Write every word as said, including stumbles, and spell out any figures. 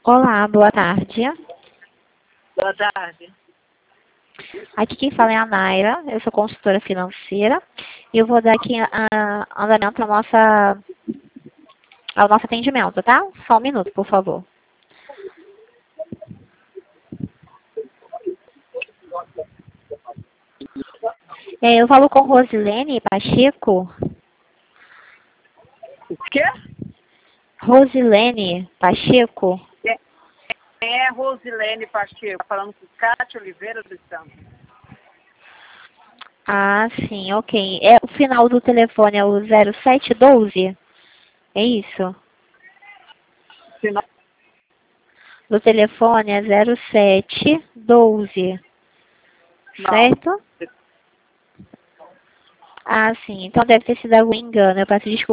Olá, boa tarde. Boa tarde. Aqui quem fala é a Naira, eu sou consultora financeira e eu vou dar aqui a, andamento ao, nossa, ao nosso atendimento, tá? Só um minuto, por favor. É, eu falo com Rosilene Pacheco. O quê? Rosilene Pacheco. É, é Rosilene Pacheco, falando com Cátia Oliveira dos Santos. Ah, sim, ok. É, o final do telefone é o zero sete doze? É isso? Final Do telefone é zero sete doze, certo? Ah, sim. Então deve ter sido algum engano. Eu peço desculpa.